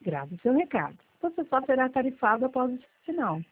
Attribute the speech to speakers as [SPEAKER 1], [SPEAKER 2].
[SPEAKER 1] Grave seu recado. Você só será tarifado após o sinal.